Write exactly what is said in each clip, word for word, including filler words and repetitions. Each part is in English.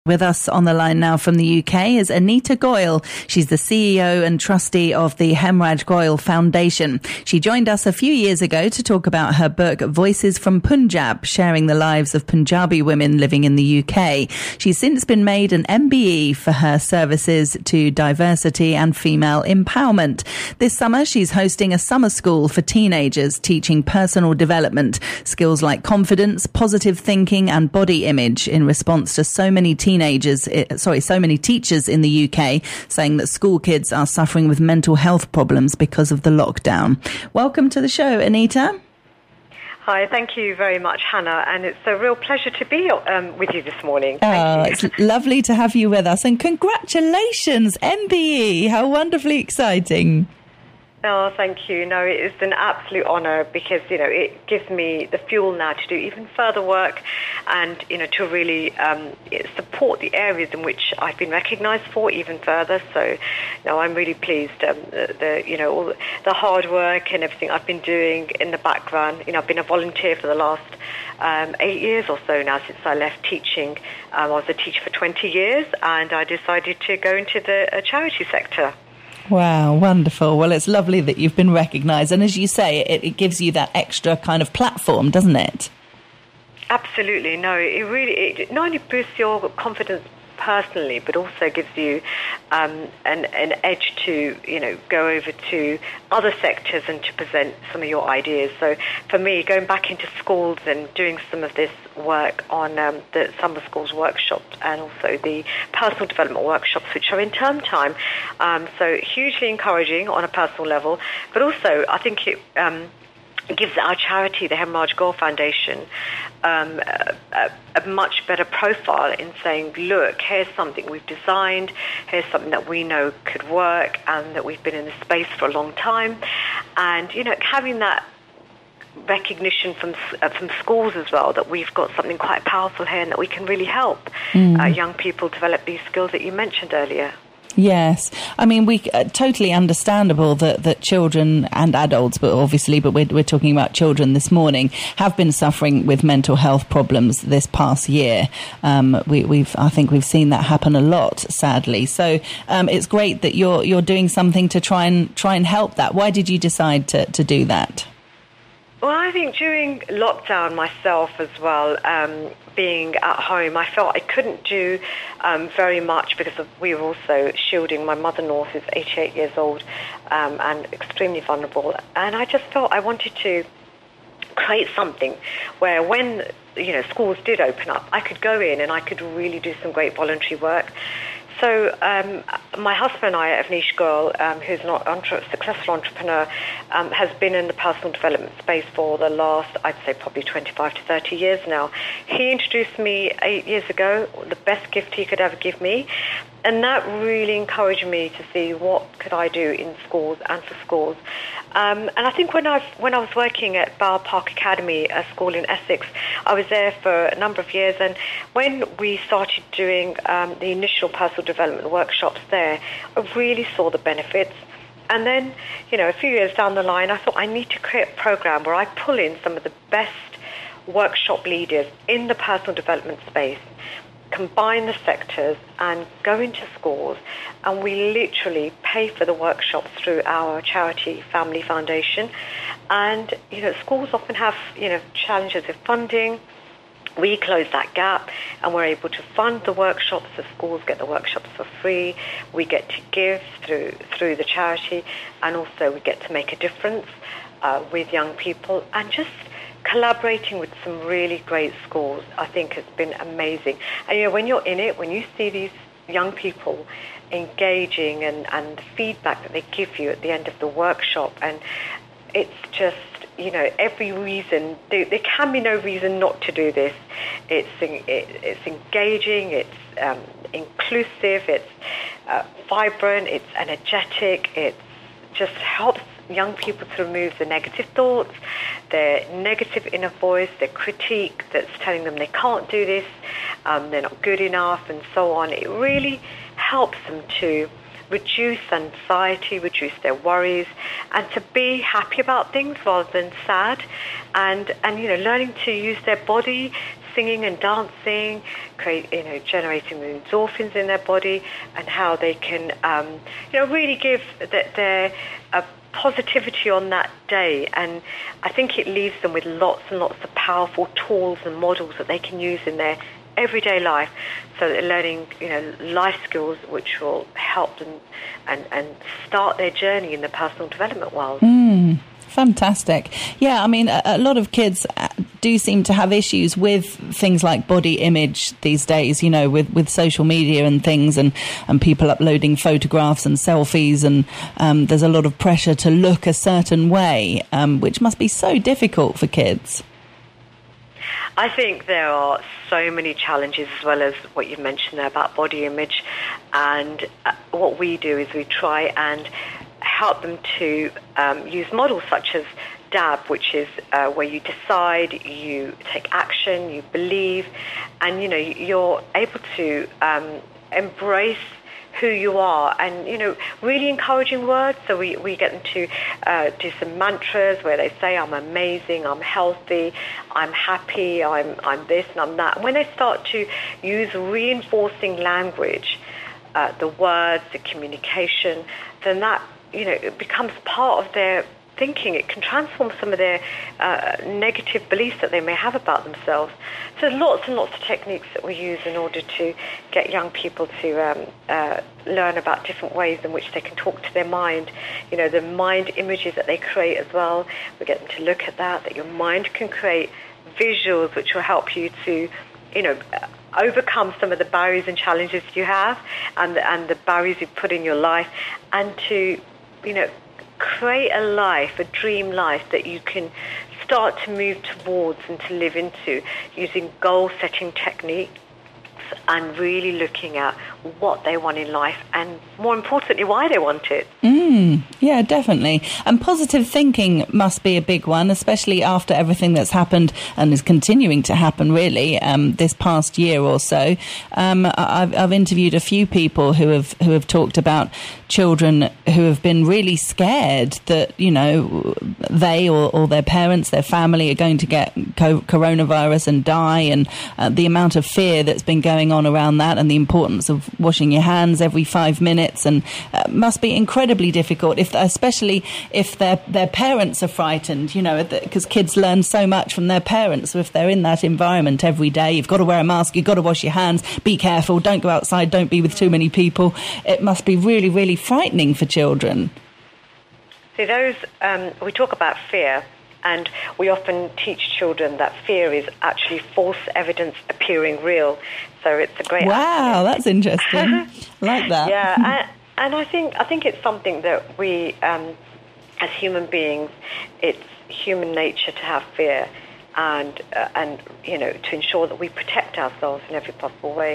With us on the line now from the U K is Anita Goyal. She's the C E O and trustee of the Hemraj Goyal Foundation. She joined us a few years ago to talk about her book Voices from Punjab, sharing the lives of Punjabi women living in the U K. She's since been made an M B E for her services to diversity and female empowerment. This summer, she's hosting a summer school for teenagers, teaching personal development, skills like confidence, positive thinking and body image in response to so many teenagers Teenagers, sorry, so many teachers in the U K saying that school kids are suffering with mental health problems because of the lockdown. Welcome to the show, Anita. Hi, thank you very much, Hannah, and it's a real pleasure to be um, with you this morning. Thank oh, you. It's lovely to have you with us, and congratulations, M B E. How wonderfully exciting. Oh, thank you. No, it is an absolute honour because, you know, it gives me the fuel now to do even further work and, you know, to really um, support the areas in which I've been recognised for even further. So, no, I'm really pleased. Um, the, the, you know, all the hard work and everything I've been doing in the background. You know, I've been a volunteer for the last um, eight years or so now since I left teaching. Um, I was a teacher for twenty years and I decided to go into the uh, charity sector. Wow, wonderful. Well, it's lovely that you've been recognised. And as you say, it, it gives you that extra kind of platform, doesn't it? Absolutely. No, it really, it not only boosts your confidence personally, but also gives you um, an, an edge to, you know, go over to other sectors and to present some of your ideas. So for me, going back into schools and doing some of this work on um, the summer schools workshops and also the personal development workshops, which are in term time. Um, so hugely encouraging on a personal level, but also I think it um, gives our charity, the Hemraj Goyal Foundation, um, a, a, a much better profile in saying, look, here's something we've designed, here's something that we know could work and that we've been in this space for a long time. And, you know, having that recognition from uh, from schools as well, that we've got something quite powerful here and that we can really help mm. uh, young people develop these skills that you mentioned earlier. Yes. I mean, we uh, totally understandable that, that children and adults, but obviously, but we're, we're talking about children this morning, have been suffering with mental health problems this past year. Um, we, we've, I think we've seen that happen a lot, sadly. So um, it's great that you're you're doing something to try and try and help that. Why did you decide to, to do that? Well, I think during lockdown myself as well, um, being at home, I felt I couldn't do um, very much because of, we were also shielding my mother-in-law, who's eighty-eight years old um, and extremely vulnerable. And I just felt I wanted to create something where when, you know, schools did open up, I could go in and I could really do some great voluntary work. So um, my husband and I, Avnish Goyal, um, who's an entre- successful entrepreneur, um, has been in the personal development space for the last, I'd say probably twenty-five to thirty years now. He introduced me eight years ago, the best gift he could ever give me. And that really encouraged me to see what could I do in schools and for schools. Um, and I think when I when I was working at Bower Park Academy, a school in Essex, I was there for a number of years. And when we started doing um, the initial personal development workshops there, I really saw the benefits. And then, you know, a few years down the line, I thought I need to create a program where I pull in some of the best workshop leaders in the personal development space, combine the sectors and go into schools, and we literally pay for the workshops through our charity Family Foundation. And, you know, schools often have, you know, challenges with funding. We close that gap and we're able to fund the workshops. The schools get the workshops for free. We get to give through through the charity, and also we get to make a difference uh, with young people, and just collaborating with some really great schools, I think has been amazing. And, you know, when you're in it, when you see these young people engaging and, and the feedback that they give you at the end of the workshop, and it's just, you know, every reason, there, there can be no reason not to do this. It's it, it's engaging, it's um, inclusive, it's uh, vibrant, it's energetic, it just helps young people to remove the negative thoughts, their negative inner voice, their critique that's telling them they can't do this, um, they're not good enough, and so on. It really helps them to reduce anxiety, reduce their worries, and to be happy about things rather than sad, and, and you know, learning to use their body singing and dancing, create, you know, generating the endorphins in their body, and how they can, um, you know, really give that their uh, positivity on that day. And I think it leaves them with lots and lots of powerful tools and models that they can use in their everyday life, so that they're learning, you know, life skills which will help them and, and start their journey in the personal development world. Mm. Fantastic. Yeah, I mean, a, a lot of kids do seem to have issues with things like body image these days, you know, with, with social media and things, and, and people uploading photographs and selfies, and um, there's a lot of pressure to look a certain way, um, which must be so difficult for kids. I think there are so many challenges, as well as what you mentioned there about body image. And uh, what we do is we try and help them to um, use models such as D A B, which is uh, where you decide, you take action, you believe, and, you know, you're able to um, embrace who you are, and, you know, really encouraging words. So we, we get them to uh, do some mantras where they say, I'm amazing, I'm healthy, I'm happy, I'm I'm this and I'm that. And when they start to use reinforcing language, uh, the words, the communication, then that, you know, it becomes part of their thinking. It can transform some of their uh, negative beliefs that they may have about themselves. So lots and lots of techniques that we use in order to get young people to um, uh, learn about different ways in which they can talk to their mind. You know, the mind images that they create as well. We get them to look at that, that your mind can create visuals which will help you to, you know, overcome some of the barriers and challenges you have, and the, and the barriers you put in your life, and to, you know, create a life, a dream life that you can start to move towards and to live into, using goal-setting techniques and really looking at what they want in life, and more importantly, why they want it. Mm, yeah, definitely. And positive thinking must be a big one, especially after everything that's happened and is continuing to happen, really, um, this past year or so. Um, I've, I've interviewed a few people who have who have talked about children who have been really scared that, you know, they or, or their parents, their family are going to get co- coronavirus and die, and uh, the amount of fear that's been going on around that, and the importance of washing your hands every five minutes, and uh, must be incredibly difficult, if especially if their their parents are frightened, you know, because kids learn so much from their parents. So if they're in that environment every day, you've got to wear a mask, you've got to wash your hands, be careful, don't go outside, don't be with too many people. It must be really, really frightening for children. See, those, um, we talk about fear, and we often teach children that fear is actually false evidence appearing real. So it's a great... Wow, aspect. That's interesting. Like that. Yeah, and, and I think I think it's something that we, um, as human beings, it's human nature to have fear, and uh, and you know, to ensure that we protect ourselves in every possible way.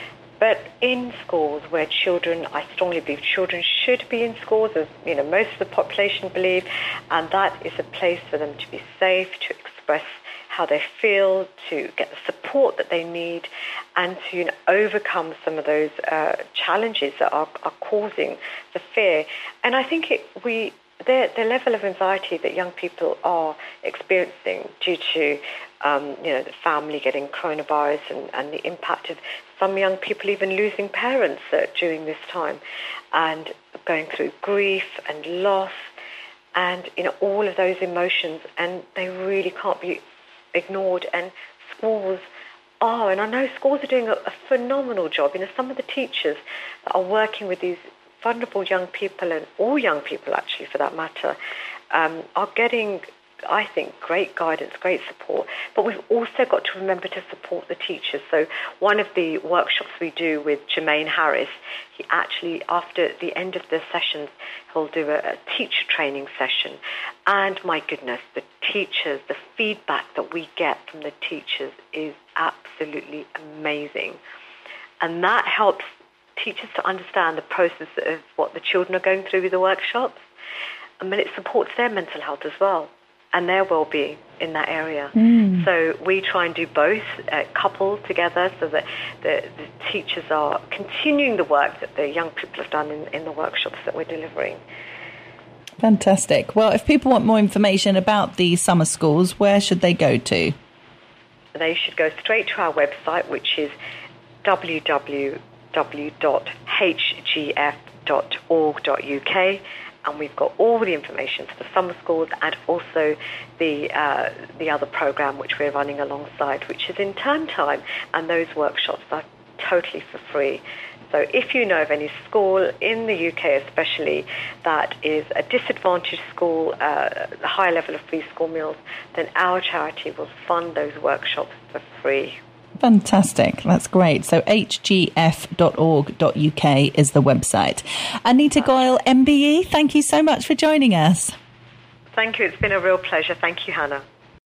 But in schools, where children, I strongly believe children should be in schools, as, you know, most of the population believe, and that is a place for them to be safe, to express how they feel, to get the support that they need, and to, you know, overcome some of those uh, challenges that are, are causing the fear. And I think it, we the, the level of anxiety that young people are experiencing due to um, you know, the family getting coronavirus, and, and the impact of some young people even losing parents uh, during this time, and going through grief and loss, and, you know, all of those emotions, and they really can't be ignored. And schools are, and I know schools are doing a, a phenomenal job. You know, some of the teachers that are working with these vulnerable young people, and all young people actually for that matter, um, are getting, I think, great guidance, great support. But we've also got to remember to support the teachers. So one of the workshops we do with Jermaine Harris, he actually, after the end of the sessions, he'll do a, a teacher training session. And my goodness, the teachers, the feedback that we get from the teachers is absolutely amazing. And that helps teachers to understand the process of what the children are going through with the workshops. And then it supports their mental health as well, and their well-being in that area. Mm. So we try and do both, uh, coupled together, so that the, the teachers are continuing the work that the young people have done in, in the workshops that we're delivering. Fantastic. Well, if people want more information about the summer schools, where should they go to? they should go straight to our website, which is w w w dot h g f dot org dot u k, and we've got all the information for the summer schools and also the uh, the other program which we're running alongside, which is in term time, and those workshops are totally for free. So if you know of any school in the U K especially that is a disadvantaged school, uh, a high level of free school meals, then our charity will fund those workshops for free. Fantastic. That's great. So h g f dot org dot u k is the website. Anita Goyle, M B E, thank you so much for joining us. Thank you. It's been a real pleasure. Thank you, Hannah.